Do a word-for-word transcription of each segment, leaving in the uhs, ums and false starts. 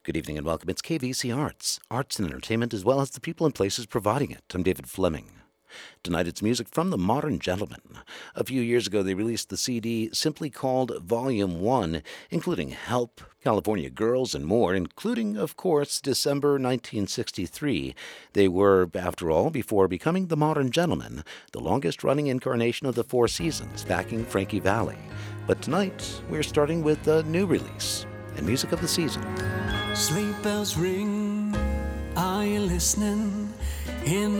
Good evening and welcome. It's K V C Arts, arts and entertainment as well as the people and places providing it. I'm David Fleming. Tonight it's music from the Modern Gentlemen. A few years ago they released the C D simply called Volume one, including Help, California Girls, and more, including, of course, December nineteen sixty-three. They were, after all, before becoming the Modern Gentlemen, the longest-running incarnation of the Four Seasons, backing Frankie Valli. But tonight we're starting with a new release and music of the season. Sleigh bells ring, are you listening? In the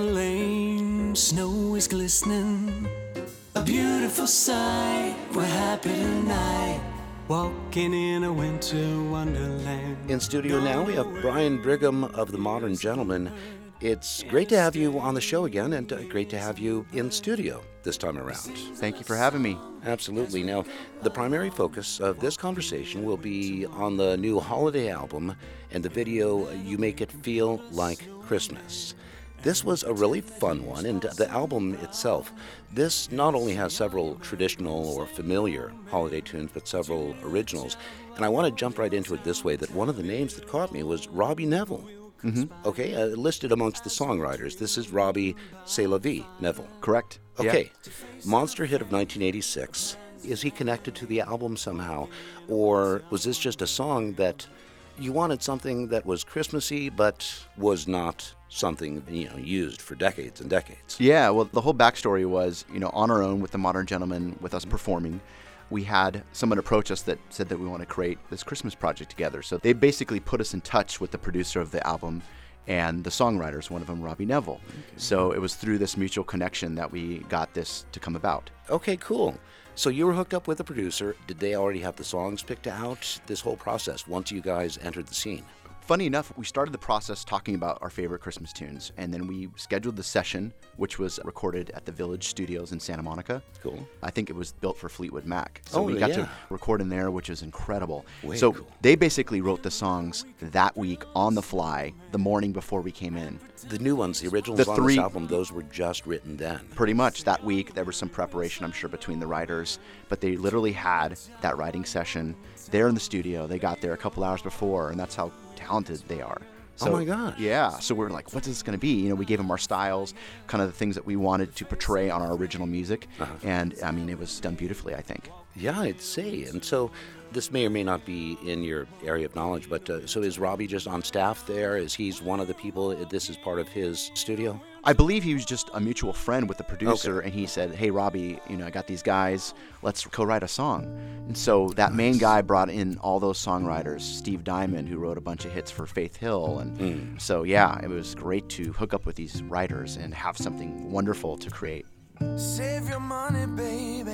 lane, snow is glistening. A beautiful sight, we're happy tonight. Walking in a winter wonderland. In studio now we have Brian Brigham of the Modern Gentlemen. It's great to have you on the show again, and uh, great to have you in studio this time around. Thank you for having me. Absolutely. Now, the primary focus of this conversation will be on the new holiday album and the video, You Make It Feel Like Christmas. This was a really fun one, and the album itself, this not only has several traditional or familiar holiday tunes, but several originals. And I want to jump right into it this way, that one of the names that caught me was Robbie Nevil. Mm-hmm. Okay, uh, listed amongst the songwriters. This is Robbie C'est La Vie Nevil. Correct. Okay, Yeah. Monster hit of nineteen eighty-six. Is he connected to the album somehow? Or was this just a song that you wanted something that was Christmassy but was not something, you know, used for decades and decades? Yeah, well, the whole backstory was, you know, on our own with the Modern Gentlemen, with us performing, we had someone approach us that said that we want to create this Christmas project together. So they basically put us in touch with the producer of the album and the songwriters, one of them, Robbie Nevil. Okay. So it was through this mutual connection that we got this to come about. Okay, cool. So you were hooked up with a producer. Did they already have the songs picked out? This whole process, once you guys entered the scene? Funny enough, we started the process talking about our favorite Christmas tunes, and then we scheduled the session, which was recorded at the Village Studios in Santa Monica. Cool. I think it was built for Fleetwood Mac. So Oh, we got yeah. to record in there, which is incredible. Way so cool. they basically wrote the songs that week on the fly, the morning before we came in. The new ones, the originals The on three- this album, those were just written then. Pretty much that week, there was some preparation, I'm sure, between the writers, but they literally had that writing session there in the studio. They got there a couple hours before, and that's how talented they are. So, Oh my gosh. Yeah, so we we're like, what is this going to be? You know, we gave them our styles, kind of the things that we wanted to portray on our original music, Uh-huh. and I mean, it was done beautifully, I think. Yeah, I'd say. And so this may or may not be in your area of knowledge, but uh, so is Robbie just on staff there? Is he's one of the people, this is part of his studio? I believe he was just a mutual friend with the producer, and he said, hey, Robbie, you know, I got these guys, let's co-write a song. And so that main guy brought in all those songwriters, Steve Diamond, who wrote a bunch of hits for Faith Hill. And Mm. so, yeah, it was great to hook up with these writers and have something wonderful to create. Save your money, baby.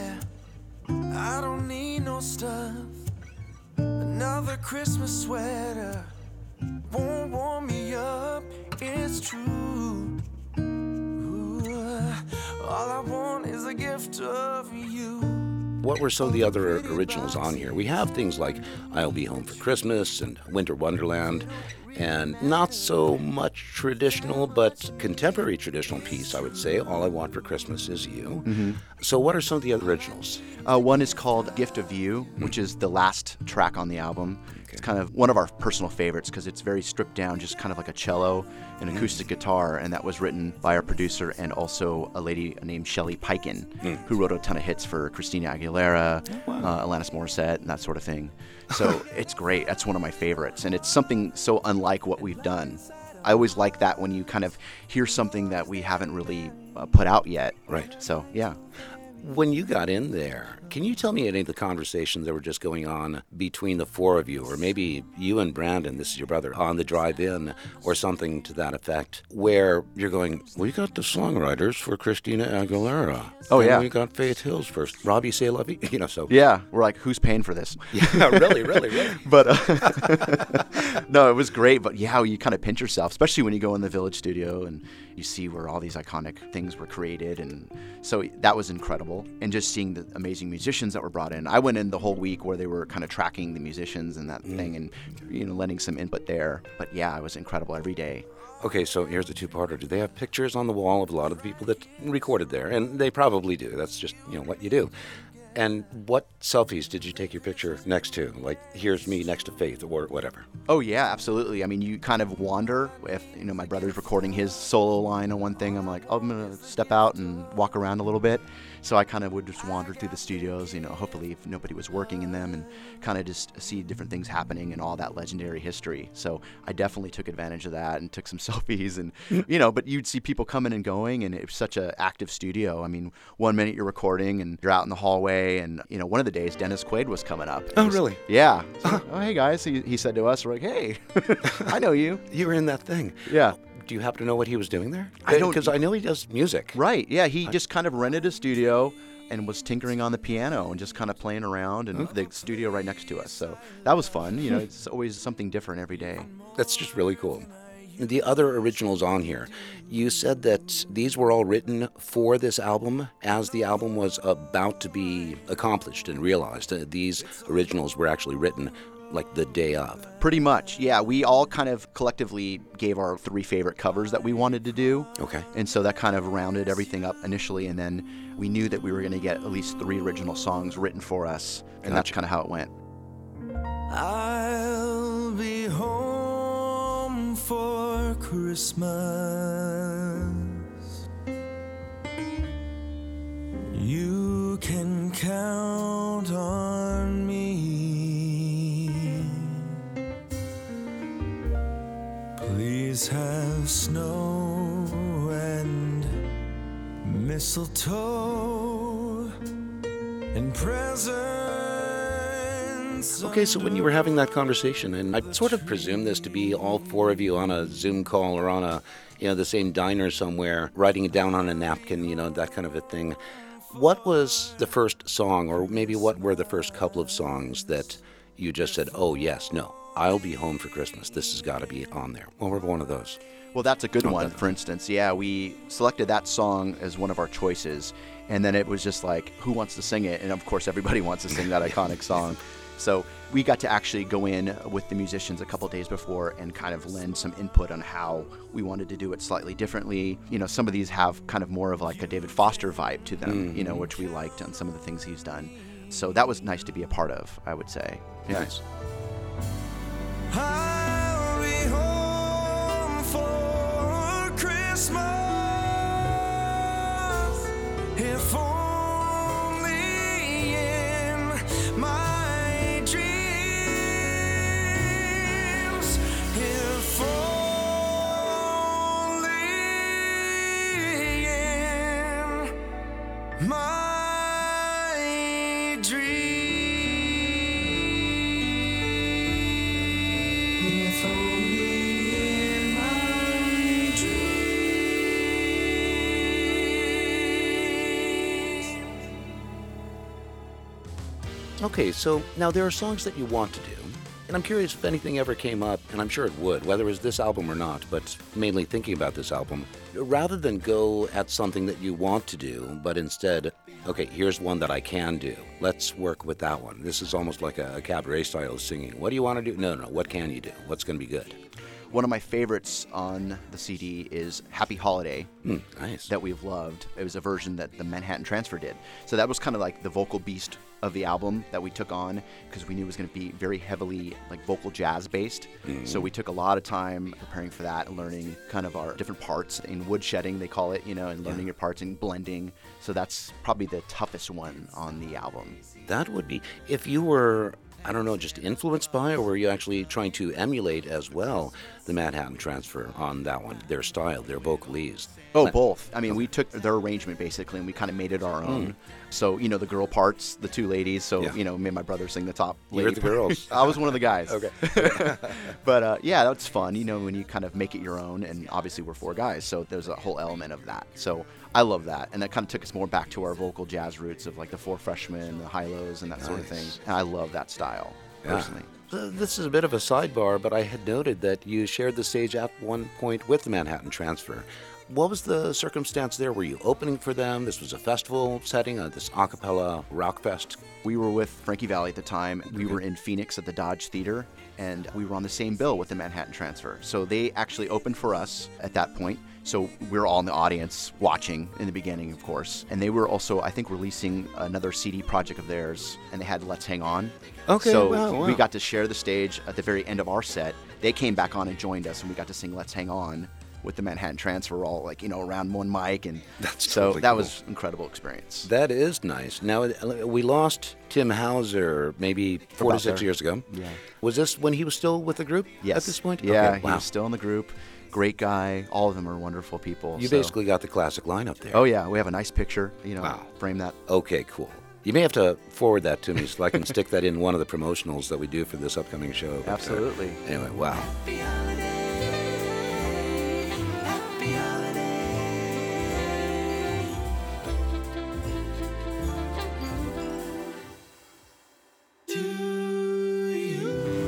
I don't need no stuff. Another Christmas sweater won't warm me up. It's true. Ooh, all I want is a gift of you. What were some of the other originals on here? We have things like I'll Be Home for Christmas and Winter Wonderland, and not so much traditional, but contemporary traditional piece, I would say. All I Want for Christmas Is You. Mm-hmm. So what are some of the other originals? Uh, one is called Gift of You, which is the last track on the album. It's kind of one of our personal favorites because it's very stripped down, just kind of like a cello, an acoustic guitar, and that was written by our producer and also a lady named Shelley Piken, Mm. who wrote a ton of hits for Christina Aguilera, uh, Alanis Morissette, and that sort of thing. So it's great. That's one of my favorites, and it's something so unlike what we've done. I always like that when you kind of hear something that we haven't really uh, put out yet. Right. So, yeah. When you got in there, can you tell me any of the conversations that were just going on between the four of you, or maybe you and Brandon, this is your brother, on the drive-in, or something to that effect, where you're going, we got the songwriters for Christina Aguilera. Oh, and yeah. we got Faith Hill's first. Robbie C'est La Vie, you know, so. Yeah, we're like, who's paying for this? Yeah, really, really, really. But uh, no, it was great. But yeah, you kind of pinch yourself, especially when you go in the Village Studio and you see where all these iconic things were created. And so that was incredible. And just seeing the amazing musicians that were brought in. I went in the whole week where they were kind of tracking the musicians and that mm. thing and, you know, lending some input there. But yeah, it was incredible every day. Okay, so here's the two-parter. Do they have pictures on the wall of a lot of the people that recorded there? And they probably do. That's just, you know, what you do. And what selfies did you take your picture next to? Like, here's me next to Faith or whatever. Oh, yeah, absolutely. I mean, you kind of wander. If, you know, my brother's recording his solo line on one thing, I'm like, oh, I'm going to step out and walk around a little bit. So I kind of would just wander through the studios, you know, hopefully if nobody was working in them, and kind of just see different things happening and all that legendary history. So I definitely took advantage of that and took some selfies and, you know, but you'd see people coming and going, and it was such an active studio. I mean, one minute you're recording and you're out in the hallway, and, you know, one of the days Dennis Quaid was coming up. Oh, was, really? Yeah. So, oh, hey, guys. He, he said to us, we're like, hey, I know you. You were in that thing. Yeah. Do you happen to know what he was doing there? I don't, because I know he does music. Right. Yeah. He I, just kind of rented a studio and was tinkering on the piano and just kind of playing around, and the studio right next to us. So that was fun. You know, it's always something different every day. That's just really cool. The other originals on here, you said that these were all written for this album as the album was about to be accomplished and realized. Uh, these originals were actually written like the day of. Pretty much, yeah. We all kind of collectively gave our three favorite covers that we wanted to do. Okay. And so that kind of rounded everything up initially, and then we knew that we were going to get at least three original songs written for us, and Gotcha. that's kind of how it went. I'll be home for Christmas. You can count on me. Please have snow and mistletoe and presents. Okay, so when you were having that conversation, and I sort of presume this to be all four of you on a Zoom call or on a, you know, the same diner somewhere, writing it down on a napkin, you know, that kind of a thing. What was the first song, or maybe what were the first couple of songs that you just said, oh, yes, no, I'll be home for Christmas. This has got to be on there. What were one of those? Well, that's a good Oh, one, definitely. for instance. Yeah, we selected that song as one of our choices, and then it was just like, who wants to sing it? And of course, everybody wants to sing that iconic song. So we got to actually go in with the musicians a couple days before and kind of lend some input on how we wanted to do it slightly differently. You know, some of these have kind of more of like a David Foster vibe to them, Mm-hmm. you know, which we liked on some of the things he's done. So that was nice to be a part of, I would say. Yeah. Nice. I'll be home for Christmas, if only in my dreams, if only in my dreams. If only in my dreams. Okay, so now there are songs that you want to do, and I'm curious if anything ever came up, and I'm sure it would, whether it was this album or not, but mainly thinking about this album, rather than go at something that you want to do, but instead, okay, here's one that I can do. Let's work with that one. This is almost like a, a cabaret style of singing. What do you want to do? No, no, no. What can you do? What's going to be good? One of my favorites on the C D is Happy Holiday. Hmm, nice. That we've loved. It was a version that the Manhattan Transfer did. So that was kind of like the vocal beast of the album that we took on, because we knew it was going to be very heavily like vocal jazz based. Mm-hmm. So we took a lot of time preparing for that and learning kind of our different parts in woodshedding, they call it, you know, and learning Yeah. your parts and blending. So that's probably the toughest one on the album. That would be, if you were, I don't know, just influenced by, or were you actually trying to emulate as well the Manhattan Transfer on that one, their style, their vocalese? Oh, both. I mean, we took their arrangement basically and we kind of made it our own. So, you know, the girl parts, the two ladies. So, Yeah. you know, me and my brother sing the top You're lady the part. girls. I was one of the guys. Okay. But uh, yeah, that's fun, you know, when you kind of make it your own. And obviously we're four guys, so there's a whole element of that. So I love that. And that kind of took us more back to our vocal jazz roots of like the Four Freshmen, the high-lows, and that sort of thing. Nice. And I love that style, Yeah. personally. Uh, This is a bit of a sidebar, but I had noted that you shared the stage at one point with the Manhattan Transfer. What was the circumstance there? Were you opening for them? This was a festival setting, uh, this a cappella rock fest? We were with Frankie Valli at the time. We were in Phoenix at the Dodge Theater, and we were on the same bill with the Manhattan Transfer. So they actually opened for us at that point. So we were all in the audience watching in the beginning, of course. And they were also, I think, releasing another C D project of theirs, and they had Let's Hang On. Okay, So wow, wow. we got to share the stage at the very end of our set. They came back on and joined us, and we got to sing Let's Hang On with the Manhattan Transfer, all like, you know, around one mic. And That's so totally that cool. was an incredible experience. That is nice. Now, we lost Tim Hauser maybe four to About six there. years ago. Yeah. Was this when he was still with the group Yes. at this point? Yeah, Okay, he wow. was still in the group. Great guy. All of them are wonderful people. You so- basically got the classic lineup there. Oh, yeah. We have a nice picture, you know, Wow. frame that. Okay, cool. You may have to forward that to me so I can stick that in one of the promotionals that we do for this upcoming show. But, uh, Absolutely. anyway, wow. Happy holiday, happy holiday. To you.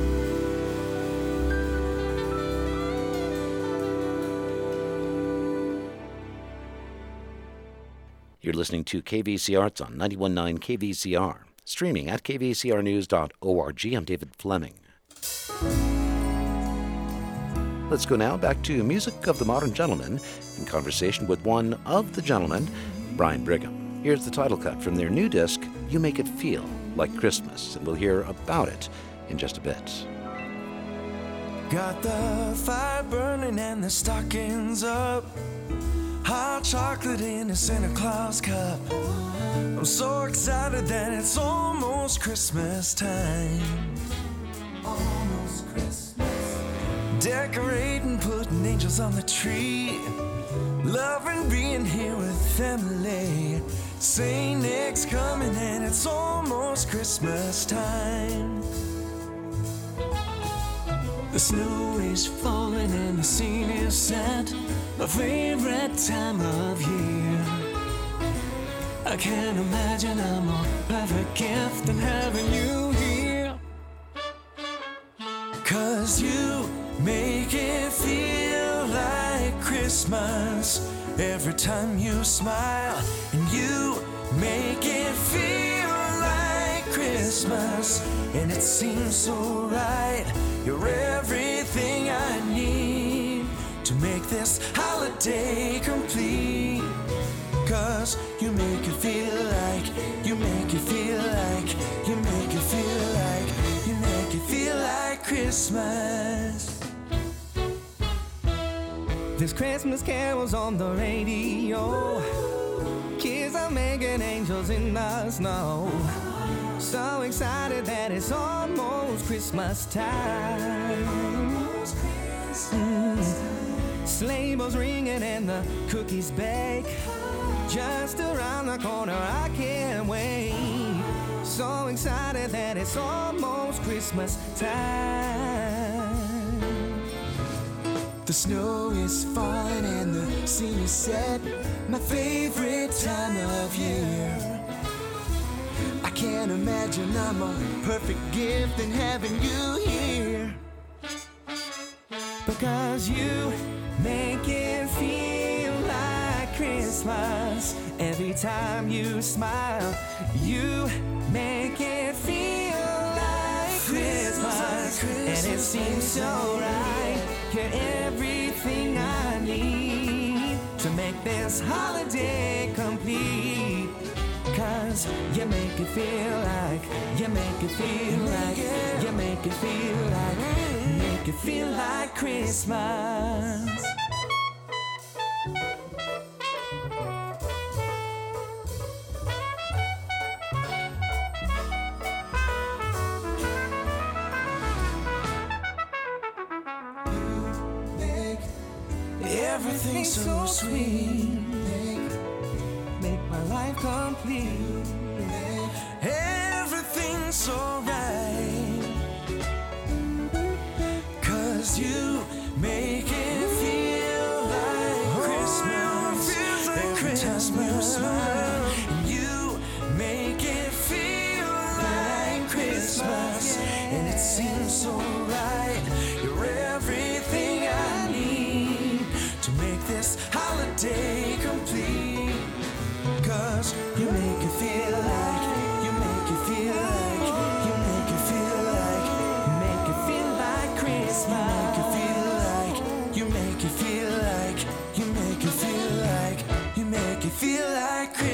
You're listening to K V C Arts on ninety-one point nine K V C R, streaming at k v c r news dot org. I'm David Fleming. Let's go now back to Music of the Modern Gentleman in conversation with one of the gentlemen, Brian Brigham. Here's the title cut from their new disc, You Make It Feel Like Christmas, and we'll hear about it in just a bit. Got the fire burning and the stockings up. Hot chocolate in a Santa Claus cup. I'm so excited that it's almost Christmas time. Almost Christmas. Decorating, putting angels on the tree. Loving being here with family. Saint Nick's coming and it's almost Christmas time. The snow is falling and the scene is set. My favorite time of year. I can't imagine a more perfect gift than having you here. Cause you make it feel like Christmas every time you smile. And you make it feel like Christmas. And it seems so right. You're everything I need to make this holiday complete. Cause you make it feel like, you make it feel like, you make it feel like, you make it feel like Christmas. There's Christmas carols on the radio. Kids are making angels in the snow. So excited that it's almost Christmas time. Mm. Sleigh bells ringing and the cookies bake. Just around the corner, I can't wait. So excited that it's almost Christmas time. The snow is falling and the scene is set. My favorite time of year. I can't imagine I'm a perfect gift than having you here. Because you make it feel like Christmas every time you smile. You make it feel like Christmas, and it seems so right. You're everything I need to make this holiday complete. Cause you make it feel like, you make it feel like, you make it feel like, make it feel like Christmas. Everything so sweet, make, make my life complete. Everything's so right. Cause you make it feel like Christmas. Feels like Christmas. And you make it feel like Christmas. And it seems so right. You're everything I need to make this holiday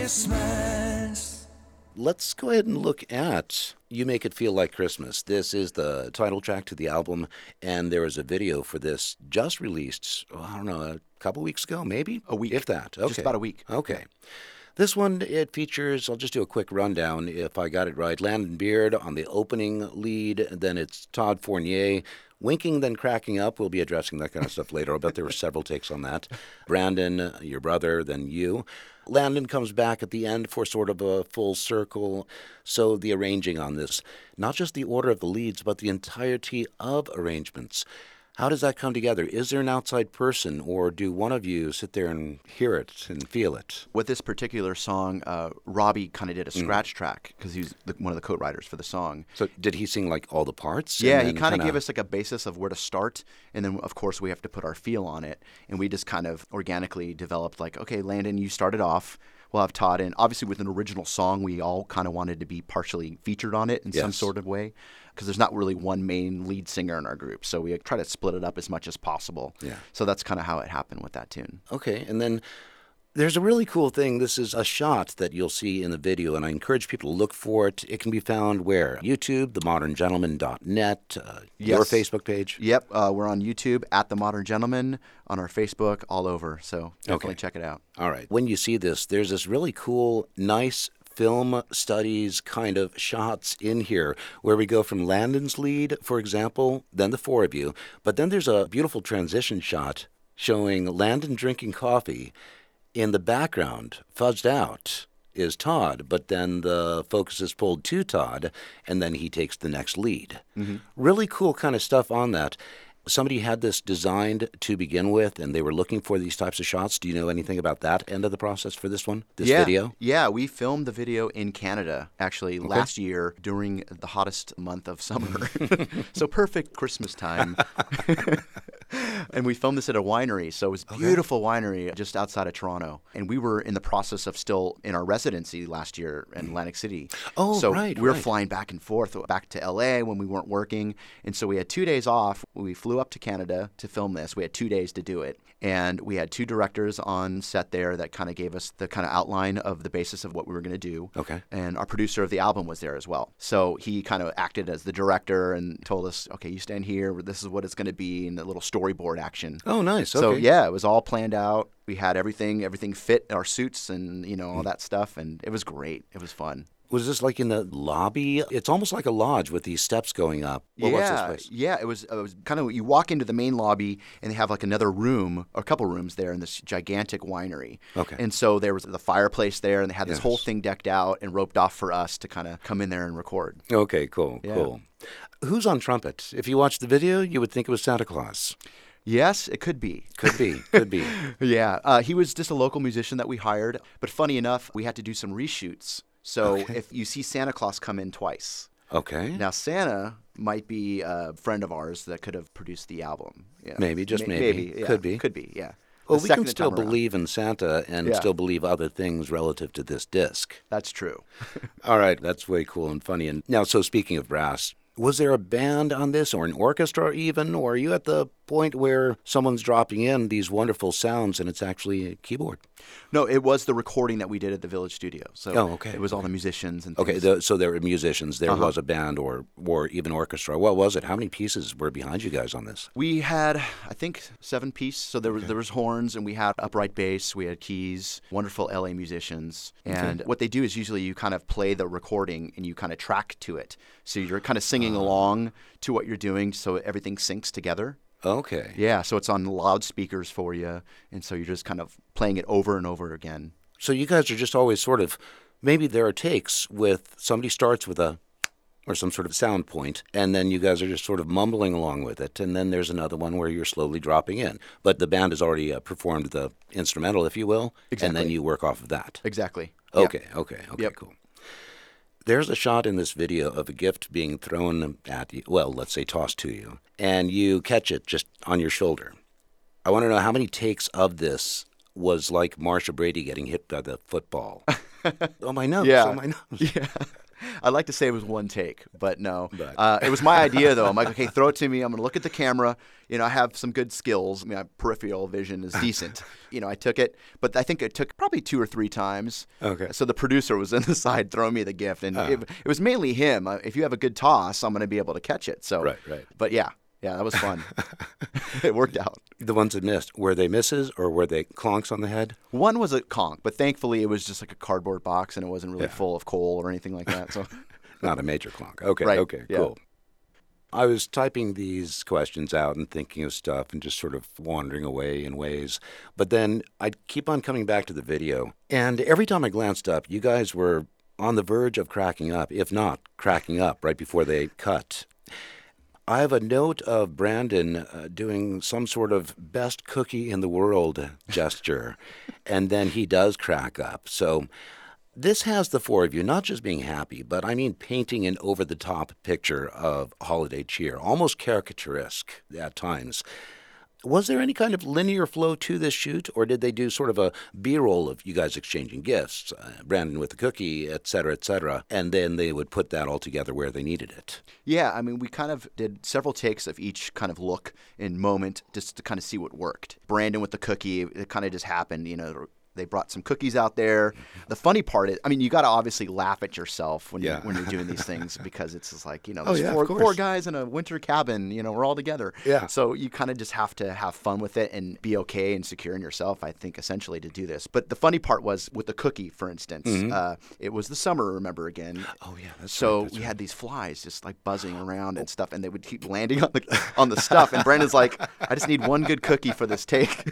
Christmas. Let's go ahead and look at You Make It Feel Like Christmas. This is the title track to the album, and there is a video for this just released, oh, I don't know, a couple weeks ago, maybe? A week. If that. Okay. Just about a week. Okay. This one, it features, I'll just do a quick rundown if I got it right. Landon Beard on the opening lead, then it's Todd Fournier, winking, then cracking up. We'll be addressing that kind of stuff later. I bet there were several takes on that. Brandon, your brother, then you. Landon comes back at the end for sort of a full circle. So the arranging on this, not just the order of the leads, but the entirety of arrangements. How does that come together? Is there an outside person, or do one of you sit there and hear it and feel it? With this particular song, uh, Robbie kind of did a scratch mm. track because he's the, one of the co-writers for the song. So did he sing like all the parts? Yeah, he kind of gave us like a basis of where to start, and then of course we have to put our feel on it, and we just kind of organically developed like, okay, Landon, you started off. We'll have Todd in. Obviously, with an original song, we all kind of wanted to be partially featured on it in yes. some sort of way, because there's not really one main lead singer in our group. So we try to split it up as much as possible. Yeah. So that's kind of how it happened with that tune. Okay, and then there's a really cool thing. This is a shot that you'll see in the video, and I encourage people to look for it. It can be found where? YouTube, the modern gentleman dot net, uh, yes. your Facebook page? Yep, uh, we're on YouTube, at The Modern Gentleman, on our Facebook, all over. So definitely okay. check it out. All right. When you see this, there's this really cool, nice film studies kind of shots in here where we go from Landon's lead, for example, then the four of you, but then there's a beautiful transition shot showing Landon drinking coffee. In the background, fuzzed out, is Todd, but then the focus is pulled to Todd, and then he takes the next lead. Mm-hmm. Really cool kind of stuff on that. Somebody had this designed to begin with, and they were looking for these types of shots. Do you know anything about that end of the process for this one, this yeah. video? Yeah, we filmed the video in Canada, actually, okay. last year during the hottest month of summer. So perfect Christmas time. And we filmed this at a winery, so it was a beautiful okay. winery just outside of Toronto. And we were in the process of still in our residency last year in Atlantic City. Oh, so right, we were right. flying back and forth, back to L A when we weren't working. And so we had two days off. We flew up to Canada to film this. We had two days to do it. And we had two directors on set there that kind of gave us the kind of outline of the basis of what we were going to do. Okay. And our producer of the album was there as well. So he kind of acted as the director and told us, okay, you stand here. This is what it's going to be, and the little storyboard action. Oh, nice. Okay. So, yeah, it was all planned out. We had everything. Everything fit our suits and, you know, all that stuff. And it was great. It was fun. Was this like in the lobby? It's almost like a lodge with these steps going up. Well, yeah, what's this place? yeah. It was, it was kind of, you walk into the main lobby and they have like another room, or a couple rooms there in this gigantic winery. Okay. And so there was the fireplace there, and they had this yes. whole thing decked out and roped off for us to kind of come in there and record. Okay, cool, yeah. cool. Who's on trumpet? If you watched the video, you would think it was Santa Claus. Yes, it could be. Could be, could be. yeah, uh, he was just a local musician that we hired. But funny enough, we had to do some reshoots. So okay. if you see Santa Claus come in twice. Okay. Now, Santa might be a friend of ours that could have produced the album. You know. Maybe, just Ma- maybe. maybe yeah. Could be. Could be, yeah. Well, the we can still believe in Santa and yeah. still believe other things relative to this disc. That's true. All right, that's way cool and funny. And now, so speaking of brass, was there a band on this, or an orchestra even, or are you at the point where someone's dropping in these wonderful sounds and it's actually a keyboard? No, it was the recording that we did at the Village Studio. So oh, okay. it was okay. all the musicians and okay. things. The, so there were musicians. There uh-huh. was a band or or even orchestra. What was it? How many pieces were behind you guys on this? We had, I think, seven pieces. So there was okay. there was horns, and we had upright bass. We had keys. Wonderful L A musicians. And okay. what they do is usually you kind of play the recording and you kind of track to it. So you're kind of singing uh. along to what you're doing, so everything syncs together. Okay. Yeah, so it's on loudspeakers for you, and so you're just kind of playing it over and over again. So you guys are just always sort of, maybe there are takes with somebody starts with a, or some sort of sound point, and then you guys are just sort of mumbling along with it, and then there's another one where you're slowly dropping in. But the band has already uh, performed the instrumental, if you will, exactly. and then you work off of that. Exactly. Okay, yeah. okay, okay, yep. cool. There's a shot in this video of a gift being thrown at you, well, let's say tossed to you, and you catch it just on your shoulder. I want to know how many takes of this was like Marsha Brady getting hit by the football. Oh, my nose, yeah. oh, my nose. Yeah. I'd like to say it was one take, but no. But. Uh, it was my idea, though. I'm like, okay, throw it to me. I'm going to look at the camera. You know, I have some good skills. I mean, my peripheral vision is decent. You know, I took it, but I think it took probably two or three times. Okay. So the producer was on the side throwing me the gift, and uh. it, it was mainly him. Uh, if you have a good toss, I'm going to be able to catch it. So, right, right. But yeah, yeah, that was fun. It worked out. The ones that missed, were they misses or were they clonks on the head? One was a conch, but thankfully it was just like a cardboard box, and it wasn't really Yeah. full of coal or anything like that. So, Not a major clonk. Okay, Right, okay, yeah. cool. I was typing these questions out and thinking of stuff and just sort of wandering away in ways. But then I'd keep on coming back to the video. And every time I glanced up, you guys were on the verge of cracking up, if not cracking up right before they cut. I have a note of Brandon uh, doing some sort of best cookie in the world gesture, and then he does crack up. So this has the four of you not just being happy, but I mean painting an over-the-top picture of holiday cheer, almost caricaturesque at times. Was there any kind of linear flow to this shoot, or did they do sort of a B-roll of you guys exchanging gifts, uh, Brandon with the cookie, et cetera, et cetera, and then they would put that all together where they needed it? yeah, I mean, we kind of did several takes of each kind of look and moment just to kind of see what worked. Brandon with the cookie, it kind of just happened, you know. They brought some cookies out there. The funny part is, I mean, you got to obviously laugh at yourself when, Yeah. you, when you're doing these things because it's just like, you know, Oh, there's yeah, of four, course. four guys in a winter cabin, you know, we're all together. Yeah. So you kind of just have to have fun with it and be okay and secure in yourself, I think, essentially, to do this. But the funny part was with the cookie, for instance, Mhm. uh, it was the summer, remember, again. Oh, yeah, that's So right, that's we right. had these flies just like buzzing around and stuff, and they would keep landing on the on the stuff. And Brandon's like, I just need one good cookie for this take.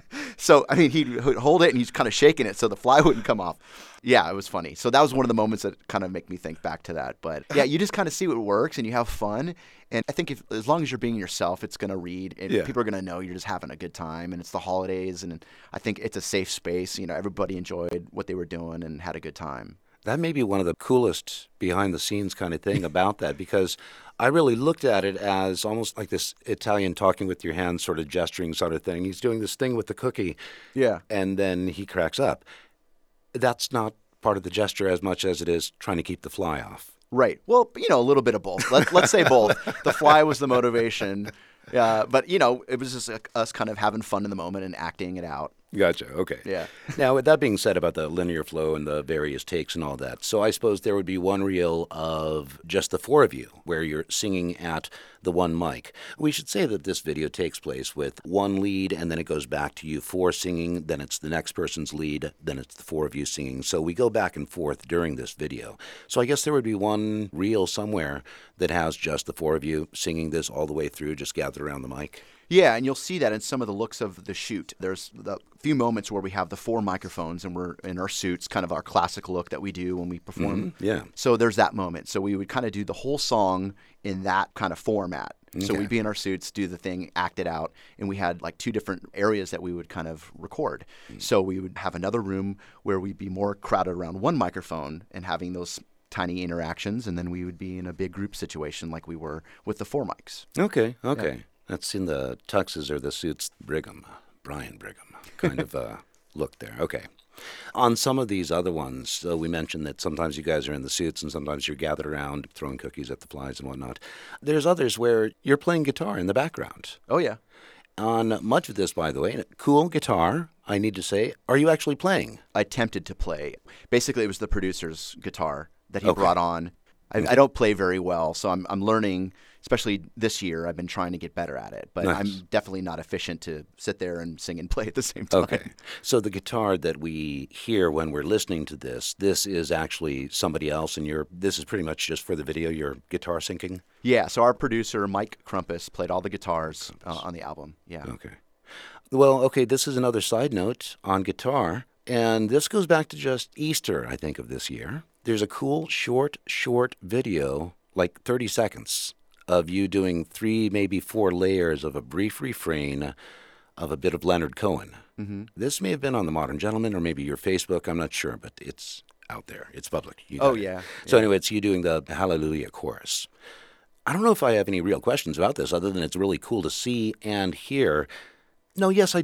So, I mean, he'd hold it and he's kind of shaking it so the fly wouldn't come off. Yeah, it was funny. So that was one of the moments that kind of make me think back to that. But yeah, you just kind of see what works and you have fun. And I think if as long as you're being yourself, it's going to read and Yeah. people are going to know you're just having a good time. And it's the holidays. And I think it's a safe space. You know, everybody enjoyed what they were doing and had a good time. That may be one of the coolest behind-the-scenes kind of thing about that, because I really looked at it as almost like this Italian talking with your hands sort of gesturing sort of thing. He's doing this thing with the cookie, Yeah. and then he cracks up. That's not part of the gesture as much as it is trying to keep the fly off. Right. Well, you know, a little bit of both. Let, let's say both. The fly was the motivation. Uh, but, you know, it was just like us kind of having fun in the moment and acting it out. Gotcha. Okay. Yeah. Now, with that being said about the linear flow and the various takes and all that, so I suppose there would be one reel of just the four of you where you're singing at the one mic. We should say that this video takes place with one lead, and then it goes back to you four singing, then it's the next person's lead, then it's the four of you singing. So we go back and forth during this video. So I guess there would be one reel somewhere that has just the four of you singing this all the way through, just gathered around the mic. Yeah, and you'll see that in some of the looks of the shoot. There's a few moments where we have the four microphones and we're in our suits, kind of our classic look that we do when we perform. Mm-hmm. Yeah. So there's that moment. So we would kind of do the whole song in that kind of format. So Okay. we'd be in our suits, do the thing, act it out, and we had like two different areas that we would kind of record. Mm. So we would have another room where we'd be more crowded around one microphone and having those tiny interactions, and then we would be in a big group situation like we were with the four mics. Okay, okay. That's in the tuxes or the suits, Brigham, Brian Brigham, kind of uh, look there. Okay. On some of these other ones, so we mentioned that sometimes you guys are in the suits and sometimes you're gathered around throwing cookies at the flies and whatnot. There's others where you're playing guitar in the background. Oh, yeah. On much of this, by the way, cool guitar, I need to say. Are you actually playing? I attempted to play. Basically, it was the producer's guitar that he Okay. brought on. I, I don't play very well, so I'm I'm learning. Especially this year, I've been trying to get better at it. But Nice. I'm definitely not efficient to sit there and sing and play at the same time. Okay. So the guitar that we hear when we're listening to this, this is actually somebody else, and you're. This is pretty much just for the video, your guitar syncing? Yeah. So our producer Mike Crumpus played all the guitars uh, on the album. Yeah. Okay. Well, okay, this is another side note on guitar, and this goes back to just Easter, I think, of this year. There's a cool, short, short video, like thirty seconds, of you doing three, maybe four layers of a brief refrain of a bit of Leonard Cohen. Mm-hmm. This may have been on The Modern Gentleman or maybe your Facebook, I'm not sure, but it's out there. It's public. You got Oh it. yeah. So yeah. anyway, it's you doing the Hallelujah chorus. I don't know if I have any real questions about this other than it's really cool to see and hear. No, yes, I do.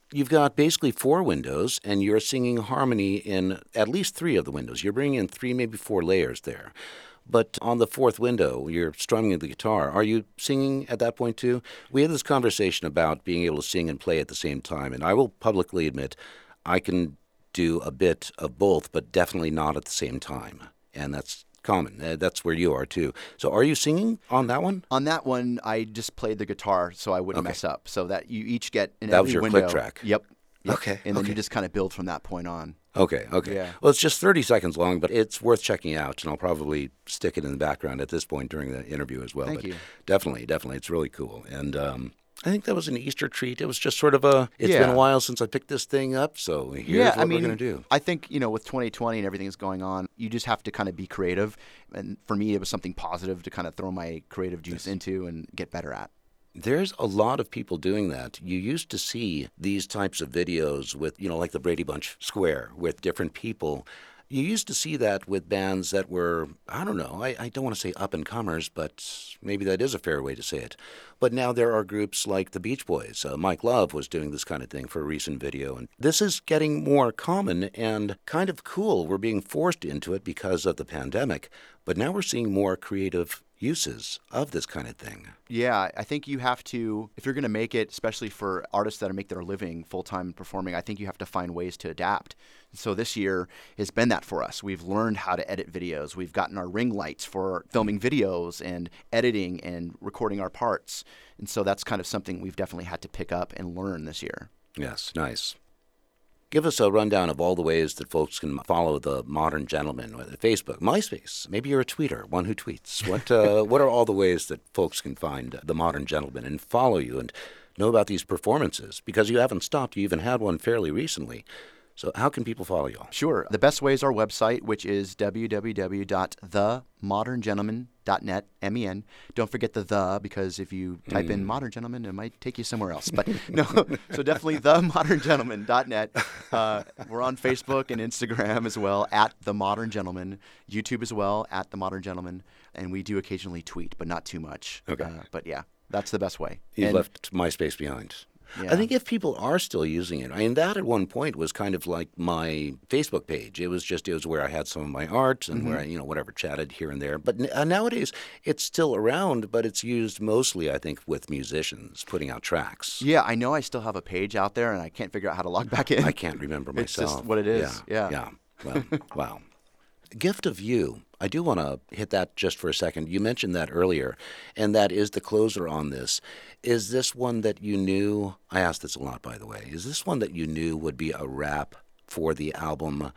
you've got basically four windows, and you're singing harmony in at least three of the windows. You're bringing in three, maybe four layers there. But on the fourth window, you're strumming the guitar. Are you singing at that point too? We had this conversation about being able to sing and play at the same time, and I will publicly admit I can do a bit of both, but definitely not at the same time. And that's common. Uh, That's where you are too. So are you singing on that one? On that one, I just played the guitar so I wouldn't Okay. mess up. So that you each get in That every was your window. click track? Yep. Yep. Okay, And then okay. you just kind of build from that point on. Okay, okay. Yeah. Well, it's just thirty seconds long, but it's worth checking out, and I'll probably stick it in the background at this point during the interview as well. Thank but you. Definitely, definitely. It's really cool. And um, I think that was an Easter treat. It was just sort of a, it's been Yeah. a while since I picked this thing up, so here's yeah, what I mean, we're going to do. I think, you know, with twenty twenty and everything that's going on, you just have to kind of be creative. And for me, it was something positive to kind of throw my creative juice into and get better at. There's a lot of people doing that. You used to see these types of videos with, you know, like the Brady Bunch Square with different people. You used to see that with bands that were, I don't know, I, I don't want to say up-and-comers, but maybe that is a fair way to say it. But now there are groups like the Beach Boys. Uh, Mike Love was doing this kind of thing for a recent video. And this is getting more common and kind of cool. We're being forced into it because of the pandemic. But now we're seeing more creative uses of this kind of thing. Yeah, I think you have to, if you're going to make it, especially for artists that are make their living full-time performing, I think you have to find ways to adapt. So this year has been that for us. We've learned how to edit videos. We've gotten our ring lights for filming videos and editing and recording our parts. And so that's kind of something we've definitely had to pick up and learn this year. Yes, nice. Give us a rundown of all the ways that folks can follow the Modern Gentleman, whether Facebook, MySpace. Maybe you're a tweeter, one who tweets. What uh, what are all the ways that folks can find the Modern Gentleman and follow you and know about these performances? Because you haven't stopped. You even had one fairly recently. So how can people follow you? Sure. The best way is our website, which is w w w dot the modern gentleman dot net, M E N. Don't forget the the, because if you type in Modern Gentleman, it might take you somewhere else. But no, so definitely the modern gentleman dot net. Uh, we're on Facebook and Instagram as well, at The Modern Gentleman. YouTube as well, at The Modern Gentleman. And we do occasionally tweet, but not too much. Okay. Uh, but yeah, that's the best way. You've And- left MySpace behind. Yeah. I think if people are still using it, I mean, that at one point was kind of like my Facebook page. It was just, it was where I had some of my art and Mm-hmm. where I, you know, whatever, chatted here and there. But n- uh, nowadays, it's still around, but it's used mostly, I think, with musicians putting out tracks. Yeah, I know I still have a page out there, and I can't figure out how to log back in. I can't remember It's myself. just what it is. Yeah. Yeah. Well, wow. Gift of You. I do want to hit that just for a second. You mentioned that earlier, and that is the closer on this. Is this one that you knew? I asked this a lot, by the way. Is this one that you knew would be a wrap for the album,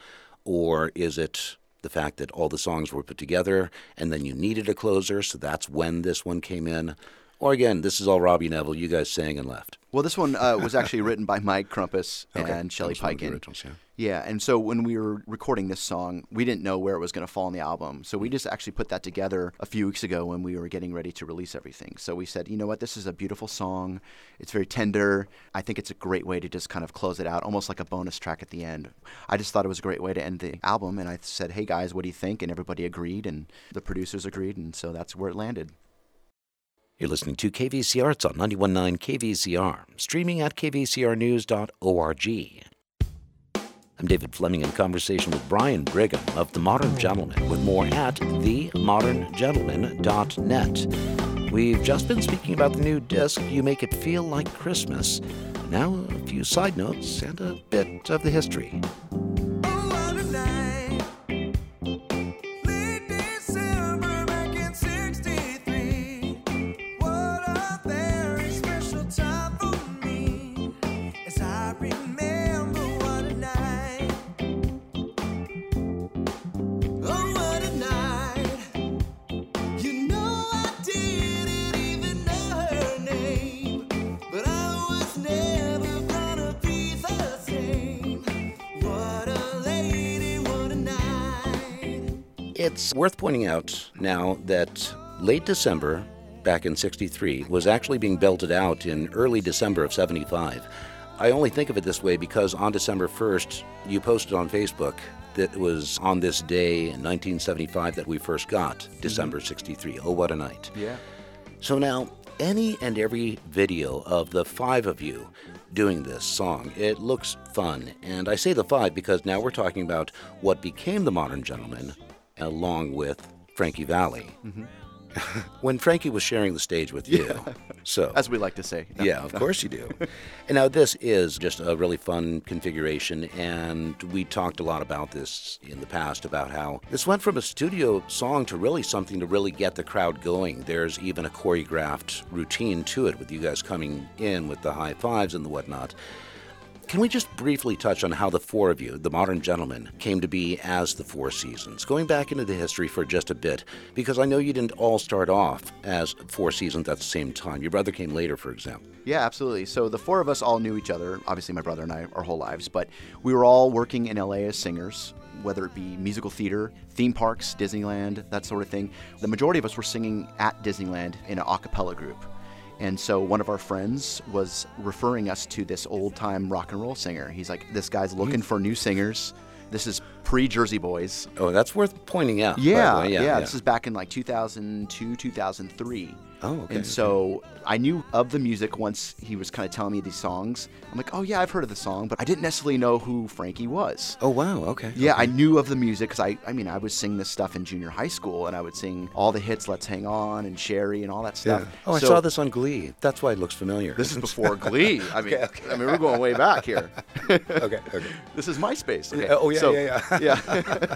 or is it the fact that all the songs were put together and then you needed a closer, so that's when this one came in? Or again, this is all Robbie Neville, you guys sang and left. Well, this one uh, was actually written by Mike Crumpus Okay. and Shelley That was one of the Piken. originals, yeah. Yeah, and so when we were recording this song, we didn't know where it was going to fall on the album. So we just actually put that together a few weeks ago when we were getting ready to release everything. So we said, you know what, this is a beautiful song. It's very tender. I think it's a great way to just kind of close it out, almost like a bonus track at the end. I just thought it was a great way to end the album, and I said, hey guys, what do you think? And everybody agreed, and the producers agreed, and so that's where it landed. You're listening to K V C R. It's on ninety-one point nine K V C R, streaming at k v c r news dot org. I'm David Fleming in conversation with Brian Brigham of The Modern Gentleman, with more at the modern gentleman dot net. We've just been speaking about the new disc, You Make It Feel Like Christmas. Now, a few side notes and a bit of the history. Oh, what a night. Late December back in sixty-three. What a very special time for me. As I remember, what a night. Oh, what a night. You know I didn't even know her name, but I was never gonna be the same. What a lady, what a night. It's worth pointing out now that late December, back in sixty-three, was actually being belted out in early December of seventy-five. I only think of it this way because on December first, you posted on Facebook that it was on this day in nineteen seventy-five that we first got December sixty-three. Oh, what a night. Yeah. So now, any and every video of the five of you doing this song. It looks fun. And I say the five because now we're talking about what became the Modern Gentlemen, along with Frankie Valli. Mm-hmm. When Frankie was sharing the stage with you. Yeah. So, as we like to say. No, yeah, of no. course you do. And now this is just a really fun configuration, and we talked a lot about this in the past, about how this went from a studio song to really something to really get the crowd going. There's even a choreographed routine to it, with you guys coming in with the high fives and the whatnot. Can we just briefly touch on how the four of you, the Modern Gentlemen, came to be as the Four Seasons? Going back into the history for just a bit, because I know you didn't all start off as Four Seasons at the same time. Your brother came later, for example. Yeah, absolutely. So the four of us all knew each other, obviously my brother and I, our whole lives, but we were all working in L A as singers, whether it be musical theater, theme parks, Disneyland, that sort of thing. The majority of us were singing at Disneyland in an a cappella group. And so one of our friends was referring us to this old-time rock and roll singer. He's like, this guy's looking for new singers. This is pre-Jersey Boys. Oh, that's worth pointing out. Yeah, by the way. yeah, yeah, yeah. This is back in like two thousand two, two thousand three. Oh, okay. And so I knew of the music once he was kind of telling me these songs. I'm like, oh, yeah, I've heard of the song, but I didn't necessarily know who Frankie was. Oh, wow, okay. Yeah, okay. I knew of the music because I, I mean, I would sing this stuff in junior high school, and I would sing all the hits, Let's Hang On and Sherry and all that stuff. Yeah. Oh, I So- saw this on Glee. That's why it looks familiar. This is before Glee. I mean, Okay, okay. I mean, we're going way back here. okay, okay. This is MySpace. Okay. Yeah, oh, yeah, so, yeah, yeah. yeah.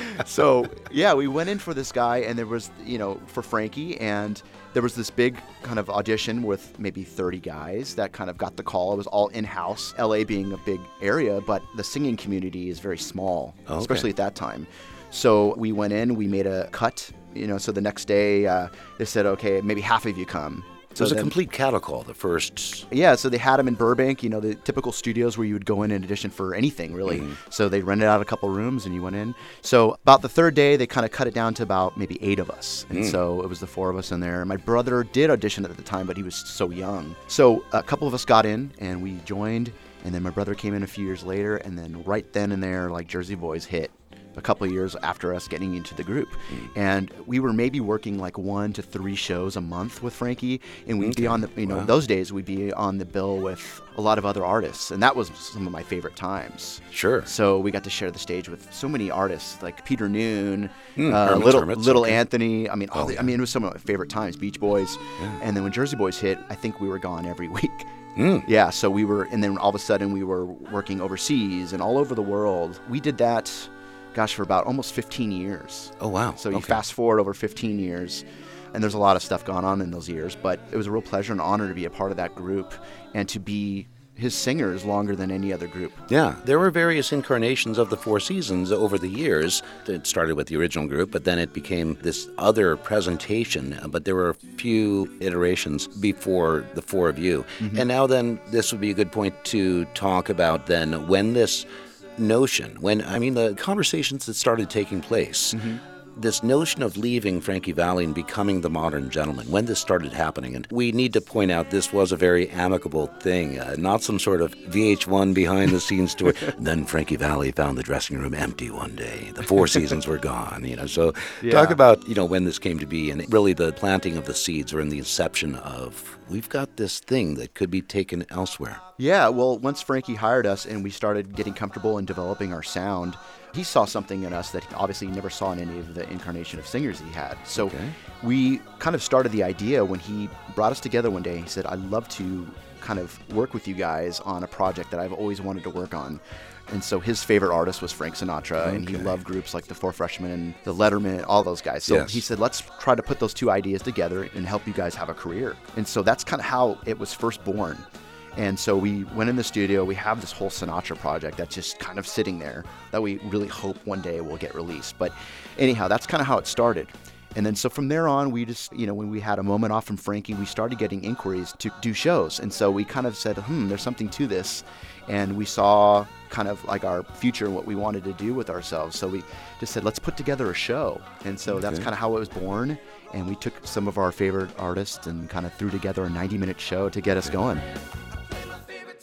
So, yeah, we went in for this guy, and there was, you know, for Frankie, and there was this big kind of audition with maybe thirty guys that kind of got the call. It was all in-house, L A being a big area, but the singing community is very small, Oh, okay. especially at that time. So we went in, we made a cut, you know, so the next day uh, they said, okay, maybe half of you come. So it was a then- complete cattle call, the first... Yeah, so they had them in Burbank, you know, the typical studios where you would go in in addition for anything, really. Mm-hmm. So they rented out a couple rooms and you went in. So about the third day, they kind of cut it down to about maybe eight of us. And Mm. so it was the four of us in there. My brother did audition at the time, but he was so young. So a couple of us got in and we joined. And then my brother came in a few years later. And then right then and there, like Jersey Boys hit. A couple of years after us getting into the group. Mm. And we were maybe working like one to three shows a month with Frankie, and we'd be Okay. on the, you know, Wow. those days we'd be on the bill with a lot of other artists, and that was some of my favorite times. Sure. So we got to share the stage with so many artists like Peter Noon, Hmm, uh, Hermits, Little Hermits, Little okay. Anthony. I mean, all Oh, the, yeah. I mean, it was some of my favorite times. Beach Boys, Yeah. and then when Jersey Boys hit, I think we were gone every week. Mm. Yeah, so we were, and then all of a sudden we were working overseas and all over the world. We did that, gosh, for about almost fifteen years. Oh, wow. So you Okay. fast forward over fifteen years, and there's a lot of stuff gone on in those years, but it was a real pleasure and honor to be a part of that group and to be his singers longer than any other group. Yeah, there were various incarnations of the Four Seasons over the years. It started with the original group, but then it became this other presentation. But there were a few iterations before the four of you. Mm-hmm. And now then, this would be a good point to talk about then when this notion, when, I mean, the conversations that started taking place, Mm-hmm. this notion of leaving Frankie Valli and becoming the Modern Gentleman, when this started happening. And we need to point out this was a very amicable thing, uh, not some sort of V H one behind-the-scenes story. Then Frankie Valli found the dressing room empty one day. The Four Seasons were gone, you know. So Yeah. talk about, you know, when this came to be and really the planting of the seeds or in the inception of, we've got this thing that could be taken elsewhere. Yeah, well, once Frankie hired us and we started getting comfortable in developing our sound, he saw something in us that he obviously never saw in any of the incarnation of singers he had. So Okay. we kind of started the idea when he brought us together one day. He said, I'd love to kind of work with you guys on a project that I've always wanted to work on. And so his favorite artist was Frank Sinatra, and he Okay. loved groups like the Four Freshmen and the Letterman, all those guys. So Yes. he said, let's try to put those two ideas together and help you guys have a career. And so that's kind of how it was first born. And so we went in the studio. We have this whole Sinatra project that's just kind of sitting there that we really hope one day will get released. But anyhow, that's kind of how it started. And then so from there on, we just, you know, when we had a moment off from Frankie, we started getting inquiries to do shows. And so we kind of said, hmm, there's something to this. And we saw kind of like our future and what we wanted to do with ourselves. So we just said, let's put together a show. And so that's Okay. kind of how it was born. And we took some of our favorite artists and kind of threw together a ninety minute show to get us going.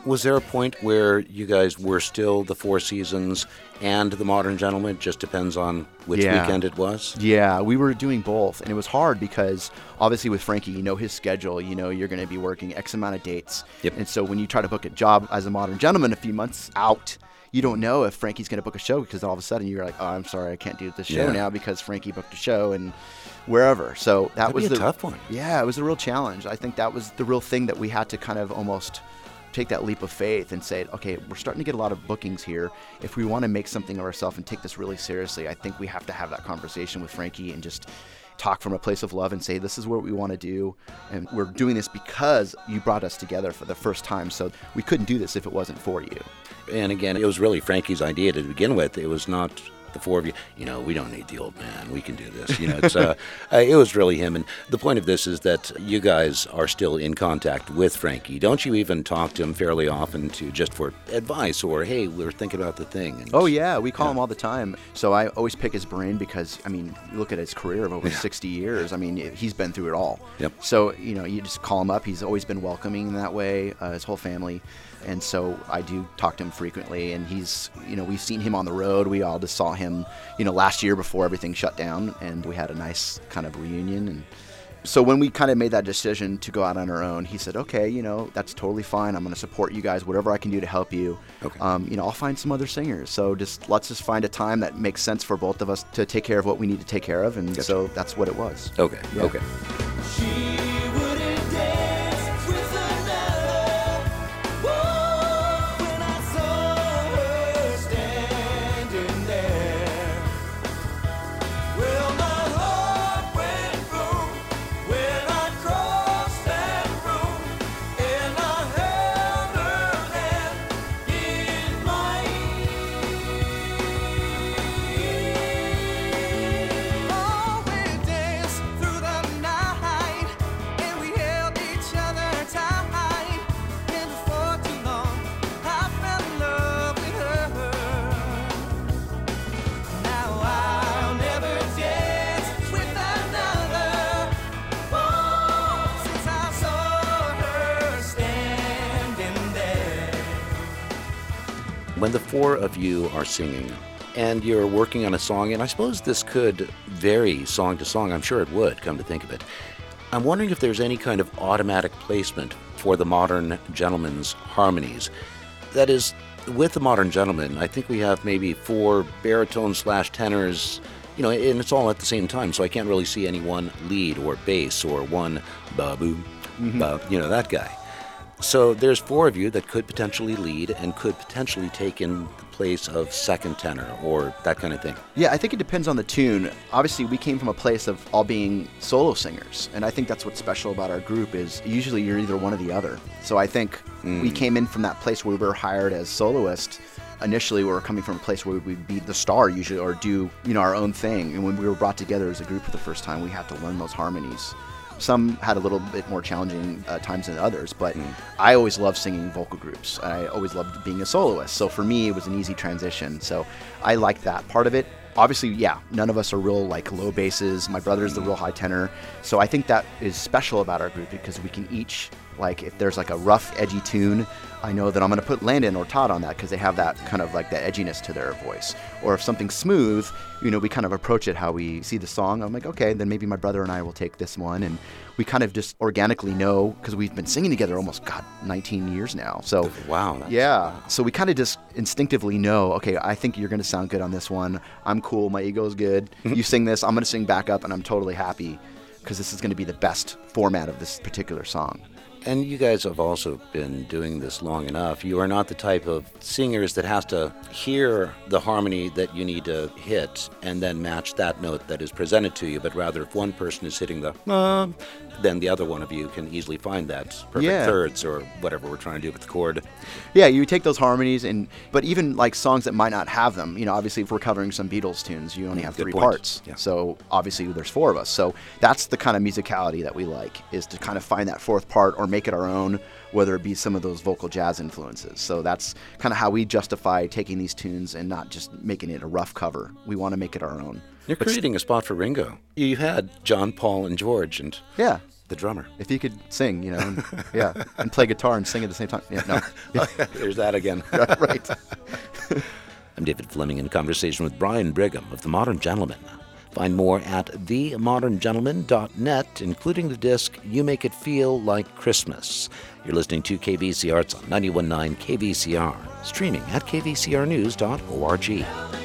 Was there a point where you guys were still the Four Seasons and the Modern Gentlemen? It just depends on which Yeah. weekend it was? Yeah, we were doing both, and it was hard because obviously with Frankie, you know his schedule, you know you're going to be working X amount of dates. Yep. And so when you try to book a job as a Modern Gentleman a few months out, you don't know if Frankie's going to book a show because all of a sudden you're like, oh, I'm sorry, I can't do this show Yeah. now because Frankie booked a show and wherever. So that That'd was be a the tough one. Yeah, it was a real challenge. I think that was the real thing that we had to kind of almost take that leap of faith and say, okay, we're starting to get a lot of bookings here. If we want to make something of ourselves and take this really seriously, I think we have to have that conversation with Frankie and just talk from a place of love and say, this is what we want to do. And we're doing this because you brought us together for the first time. So we couldn't do this if it wasn't for you. And again, it was really Frankie's idea to begin with. It was not the four of you, you know, we don't need the old man. We can do this. You know, it's uh, uh, it was really him. And the point of this is that you guys are still in contact with Frankie. Don't you even talk to him fairly often to just for advice or, hey, we're thinking about the thing? And, Oh, yeah, we call Yeah. him all the time. So I always pick his brain because, I mean, you look at his career of over Yeah. sixty years. I mean, he's been through it all. Yep. So, you know, you just call him up. He's always been welcoming in that way, uh, his whole family. And so I do talk to him frequently. And he's, you know, we've seen him on the road. We all just saw him, you know, last year before everything shut down. And we had a nice kind of reunion. And so when we kind of made that decision to go out on our own, he said, okay, you know, that's totally fine. I'm going to support you guys, whatever I can do to help you. Okay. Um, you know, I'll find some other singers. So just let's just find a time that makes sense for both of us to take care of what we need to take care of. And Gotcha. so that's what it was. Okay, Yeah. okay. She wouldn't dance with another. Whoa, when I saw her standing there. Well, my heart went boom when I crossed that room, and I held her hand in mine. Oh, we danced through the night, and we held each other tight. And before too long, I fell in love with her. Now I'll never dance with another. Oh, since I saw her standing there. When the four of you are singing and you're working on a song, and I suppose this could vary song to song, I'm sure it would, come to think of it. I'm wondering if there's any kind of automatic placement for the Modern Gentleman's harmonies. That is, with the Modern Gentleman, I think we have maybe four baritone slash tenors, you know, and it's all at the same time, so I can't really see any one lead or bass or one ba-boo, ba, you know, that guy. So there's four of you that could potentially lead and could potentially take in the place of second tenor or that kind of thing. Yeah, I think it depends on the tune. Obviously, we came from a place of all being solo singers, and I think that's what's special about our group is usually you're either one or the other. So I think we came in from that place where we were hired as soloists. Initially, we were coming from a place where we'd be the star usually or do, you know, our own thing. And when we were brought together as a group for the first time, we had to learn those harmonies. Some had a little bit more challenging uh, times than others, but I always loved singing vocal groups. I always loved being a soloist. So for me, it was an easy transition. So I liked that part of it. Obviously, yeah, none of us are real like low basses. My brother's the real high tenor. So I think that is special about our group because we can each, like if there's like a rough, edgy tune, I know that I'm going to put Landon or Todd on that because they have that kind of like that edginess to their voice. Or if something's smooth, you know, we kind of approach it how we see the song. I'm like, okay, then maybe my brother and I will take this one. And we kind of just organically know because we've been singing together almost, God, nineteen years now. So Wow. That's, yeah. So we kind of just instinctively know, okay, I think you're going to sound good on this one. I'm cool. My ego's good. You sing this, I'm going to sing back up, and I'm totally happy because this is going to be the best format of this particular song. And you guys have also been doing this long enough. You are not the type of singers that has to hear the harmony that you need to hit and then match that note that is presented to you, but rather if one person is hitting the uh, then the other one of you can easily find that perfect Yeah. thirds or whatever we're trying to do with the chord. Yeah, you take those harmonies, and but even like songs that might not have them, you know, obviously if we're covering some Beatles tunes, you only have Good three point. parts. Yeah. So obviously there's four of us. So that's the kind of musicality that we like, is to kind of find that fourth part or make it our own, whether it be some of those vocal jazz influences. So that's kind of how we justify taking these tunes and not just making it a rough cover. We want to make it our own. You're creating a spot for Ringo. You had John, Paul, and George, and Yeah. The drummer. If he could sing, you know, and, yeah, and play guitar and sing at the same time. Yeah, no. Yeah. There's that again. Right. I'm David Fleming in conversation with Brian Brigham of The Modern Gentleman. Find more at the modern gentleman dot net, including the disc You Make It Feel Like Christmas. You're listening to K V C Arts on ninety-one point nine K V C R, streaming at k v c r news dot org.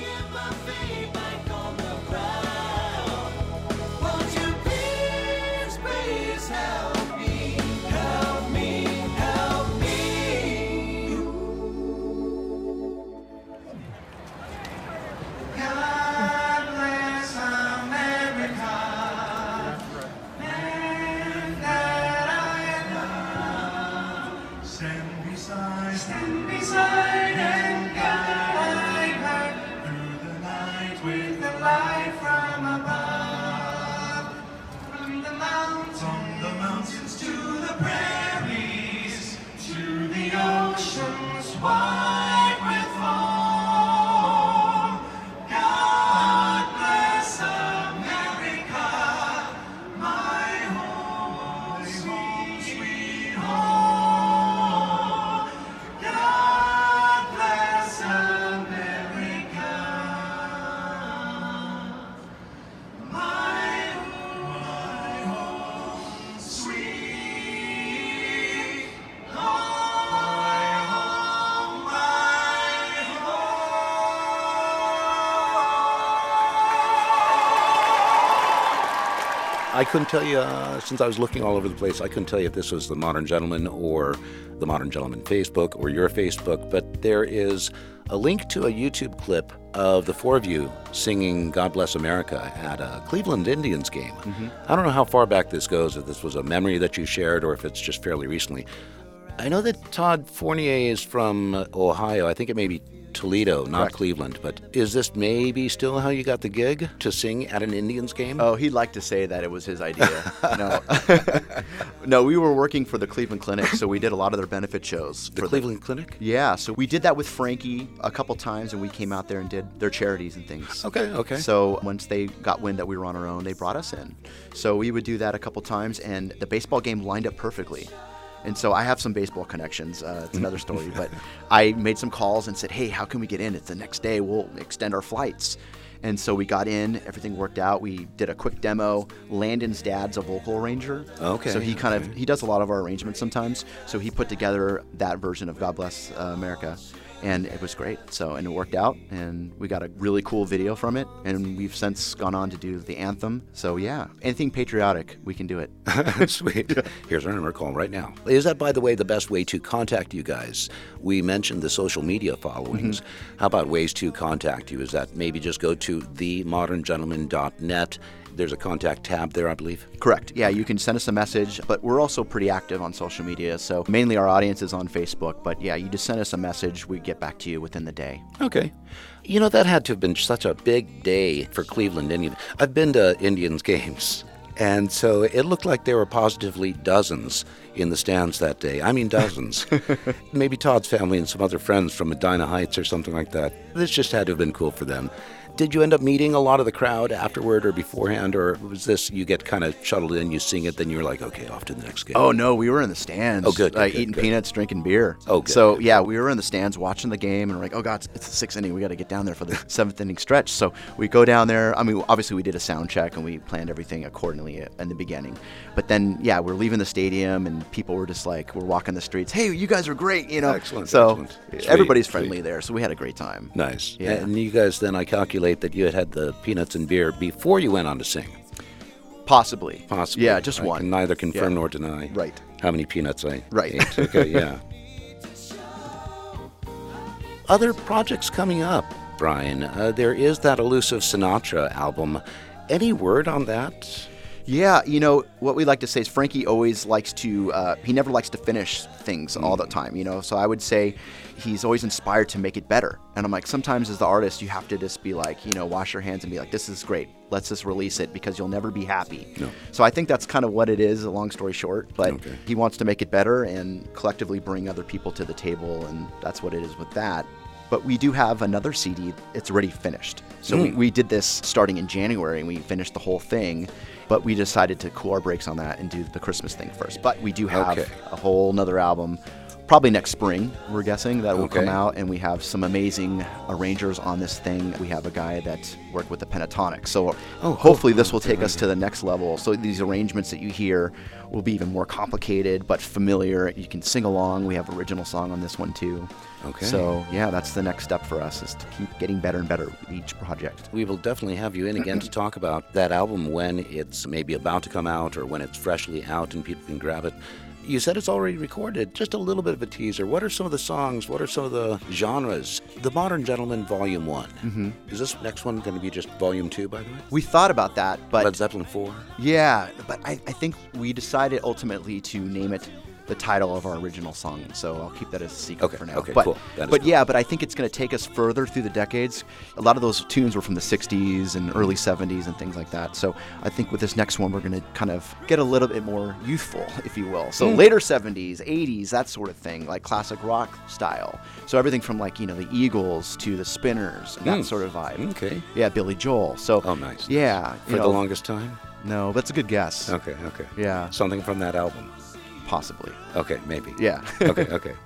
I couldn't tell you, uh, since I was looking all over the place, I couldn't tell you if this was The Modern Gentleman or The Modern Gentleman Facebook or your Facebook, but there is a link to a YouTube clip of the four of you singing God Bless America at a Cleveland Indians game. Mm-hmm. I don't know how far back this goes, if this was a memory that you shared or if it's just fairly recently. I know that Todd Fournier is from Ohio. I think it may be Toledo, not Correct. Cleveland. But is this maybe still how you got the gig to sing at an Indians game? Oh, he'd like to say that it was his idea. No, no, we were working for the Cleveland Clinic, so we did a lot of their benefit shows. The for Cleveland the, Clinic? Yeah, so we did that with Frankie a couple times, and we came out there and did their charities and things. Okay, okay. So once they got wind that we were on our own, they brought us in. So we would do that a couple times, and the baseball game lined up perfectly. And so I have some baseball connections. Uh, it's another story. But I made some calls and said, hey, how can we get in? It's the next day. We'll extend our flights. And so we got in. Everything worked out. We did a quick demo. Landon's dad's a vocal arranger. Okay. So he kind okay. of, he does a lot of our arrangements sometimes. So he put together that version of God Bless uh, America. And it was great. So, and it worked out. And we got a really cool video from it. And we've since gone on to do the anthem. So, yeah, anything patriotic, we can do it. Sweet. Here's our number. Call right now. Is that, by the way, the best way to contact you guys? We mentioned the social media followings. Mm-hmm. How about ways to contact you? Is that maybe just go to the modern gentleman dot net? There's a contact tab there, I believe. Correct. Yeah, you can send us a message, but we're also pretty active on social media. So mainly our audience is on Facebook. But yeah, you just send us a message. We get back to you within the day. Okay. You know, that had to have been such a big day for Cleveland Indians. I've been to Indians games, and so it looked like there were positively dozens in the stands that day. I mean, dozens. Maybe Todd's family and some other friends from Medina Heights or something like that. This just had to have been cool for them. Did you end up meeting a lot of the crowd afterward or beforehand, or was this you get kind of shuttled in, you sing it, then you're like, okay, off to the next game? Oh, no, we were in the stands. Oh, good. good, uh, good eating good. peanuts, drinking beer. Oh, good. So, yeah, we were in the stands watching the game, and we're like, oh, God, it's the sixth inning. We got to get down there for the seventh inning stretch. So we go down there. I mean, obviously we did a sound check, and we planned everything accordingly in the beginning. But then, yeah, we're leaving the stadium, and people were just like, we're walking the streets. Hey, you guys are great, you know. Excellent, so excellent. Sweet, everybody's friendly sweet. there, so we had a great time. Nice. Yeah. And you guys then, I calculate that you had had the peanuts and beer before you went on to sing. Possibly. Possibly. Yeah, just I one. can neither confirm Yeah. nor deny Right. how many peanuts I Right. ate. Okay, yeah. Other projects coming up, Brian. Uh, there is that Elusive Sinatra album. Any word on that? Yeah, you know, what we like to say is Frankie always likes to, uh, he never likes to finish things all the time, you know, so I would say he's always inspired to make it better. And I'm like, sometimes as the artist, you have to just be like, you know, wash your hands and be like, this is great. Let's just release it because you'll never be happy. No. So I think that's kind of what it is, a long story short. But Okay. he wants to make it better and collectively bring other people to the table. And that's what it is with that. But we do have another C D. It's already finished. So Mm. we, we did this starting in January, and we finished the whole thing. But we decided to cool our brakes on that and do the Christmas thing first. But we do have Okay. a whole nother album, probably next spring, we're guessing, that will Okay. come out. And we have some amazing arrangers on this thing. We have a guy that worked with the Pentatonic. So Oh, hopefully cool. this will take us to the next level. So these arrangements that you hear will be even more complicated but familiar. You can sing along. We have original song on this one too. Okay. So yeah, that's the next step for us, is to keep getting better and better with each project. We will definitely have you in again to talk about that album when it's maybe about to come out or when it's freshly out and people can grab it. You said it's already recorded. Just a little bit of a teaser. What are some of the songs? What are some of the genres? The Modern Gentleman Volume one. Mm-hmm. Is this next one going to be just Volume two, by the way? We thought about that, but Led Zeppelin four? yeah, but I, I think we decided ultimately to name it the title of our original song, so I'll keep that as a secret Okay, for now. okay, but cool. That is but cool. yeah, but I think it's going to take us further through the decades. A lot of those tunes were from the sixties and early seventies and things like that. So I think with this next one, we're going to kind of get a little bit more youthful, if you will. So Mm. later seventies, eighties, that sort of thing, like classic rock style. So everything from like, you know, the Eagles to the Spinners, and that Mm. sort of vibe. Okay. Yeah, Billy Joel. So Oh, nice. yeah, For you the know, longest time? no, that's a good guess. Okay, okay. Yeah, Something from that album? possibly. Okay, maybe. Yeah. okay, okay.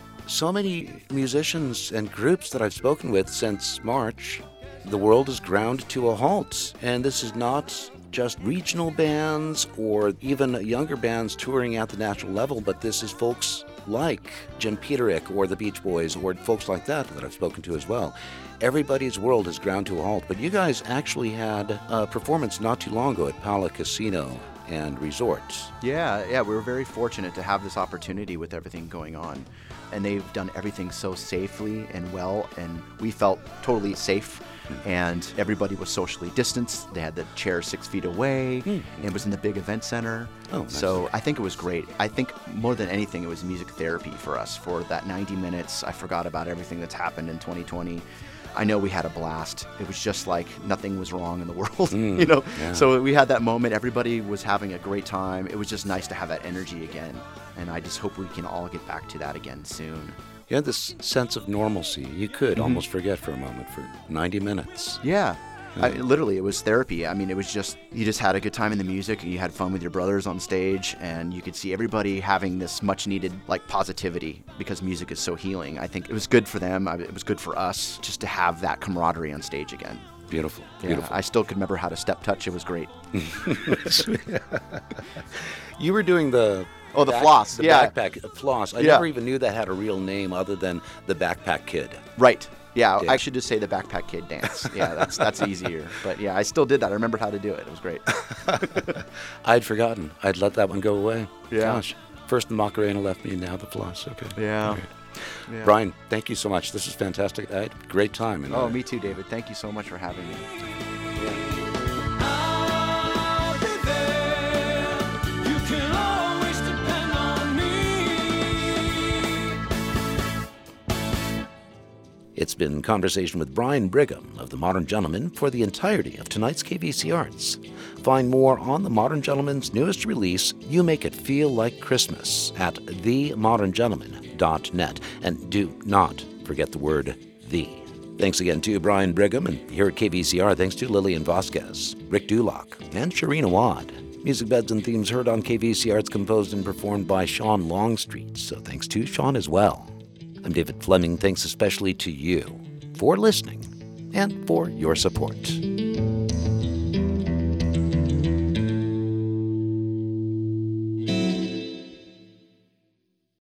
So many musicians and groups that I've spoken with since March, the world is ground to a halt. And this is not just regional bands or even younger bands touring at the national level, but this is folks like Jim Peterick or the Beach Boys or folks like that that I've spoken to as well. Everybody's world is ground to a halt. But you guys actually had a performance not too long ago at Pala Casino and Resort. Yeah, yeah, we were very fortunate to have this opportunity with everything going on. And they've done everything so safely and well, and we felt totally safe. And everybody was socially distanced. They had the chairs six feet away. Mm. And it was in the big event center. Oh, nice. So I think it was great. I think more than anything, it was music therapy for us for that ninety minutes. I forgot about everything that's happened in twenty twenty. I know we had a blast. It was just like nothing was wrong in the world, Mm, you know? yeah. So we had that moment. Everybody was having a great time. It was just nice to have that energy again. And I just hope we can all get back to that again soon. You had this sense of normalcy. You could Mm-hmm. almost forget for a moment for ninety minutes. Yeah. I, Yeah. literally, it was therapy. I mean, it was just, you just had a good time in the music, and you had fun with your brothers on stage, and you could see everybody having this much needed, like, positivity, because music is so healing. I think it was good for them. I, it was good for us just to have that camaraderie on stage again. Beautiful. Yeah, Beautiful. I still could remember how to step touch. It was great. You were doing the Oh, the back- floss, The yeah. backpack uh, floss. I Yeah. never even knew that had a real name other than the Backpack Kid. Right. Yeah, Yeah. I should just say the Backpack Kid dance. Yeah, that's that's easier. But yeah, I still did that. I remembered how to do it. It was great. I'd forgotten. I'd let that one go away. Yeah. Gosh. First the Macarena left me, now the floss. Okay. Yeah. All right. Yeah. Brian, thank you so much. This is fantastic. I had a great time. And Oh, uh, me too, David. Thank you so much for having me. I'll be there. You can always depend on me. It's been Conversation with Brian Brigham of The Modern Gentleman for the entirety of tonight's K V C Arts. Find more on The Modern Gentleman's newest release, You Make It Feel Like Christmas, at the modern gentleman dot net. And do not forget the word the. Thanks again to Brian Brigham, and here at K V C R, thanks to Lillian Vasquez, Rick Dulock, and Shireen Awad. Music beds and themes heard on K V C Arts composed and performed by Sean Longstreet, so thanks to Sean as well. I'm David Fleming. Thanks especially to you for listening and for your support.